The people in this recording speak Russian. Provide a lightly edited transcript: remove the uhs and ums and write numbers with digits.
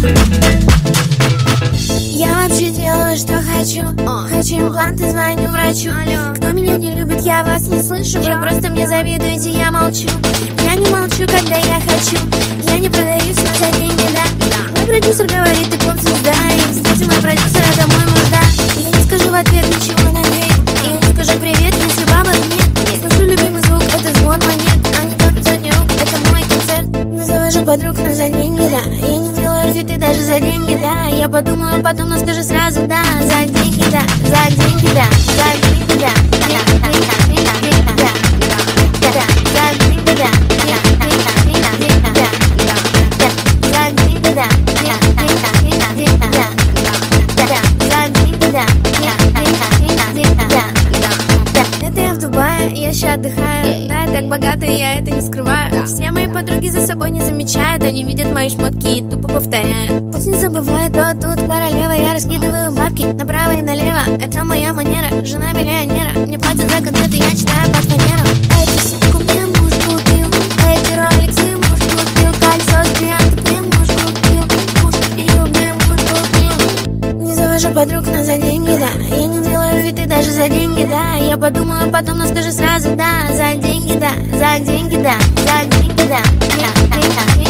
Я вообще делаю, что хочу. Хочу импланты, звоню врачу. Кто меня не любит, я вас не слышу. Вы просто мне завидуете, я молчу. Я не молчу, когда я хочу. Я не продаюсь, но за деньги, да. Мой продюсер говорит, ты поп-звезда. И, кстати, мой продюсер — это мой муж, да. Я не скажу в ответ ничего на дверь. Я не скажу привет, если баба нет. Слышу любимый звук, это звон монет. А не только сотни рук, это мой концерт. Но завожу подруг, но за деньги, да. Я не делаю реквизиты даже за деньги, да. Я подумаю потом, но скажу сразу, да. За деньги, да, за деньги, да, за деньги, да. Это я в Дубае, я ща отдыхаю. Да, я так богата, я это не скрываю. Все мои подруги за собой не замечают. Они видят мои шмотки и тупо повторяют. Пусть не забывай, то тут королева. Я раскидываю бабки направо и налево. Это моя манера, жена миллионера. Мне платят за концерты, я читаю под фанеру. Эти сумку мне муж купил, эти роликсы муж купил, кольцо с бриллиантом мне муж купил, мне муж купил. Не завожу подруг, но за деньги, да. Я не делаю виды даже за деньги, да. Я подумаю потом, но скажу сразу, да. За деньги, да, за деньги, да, за деньги, да.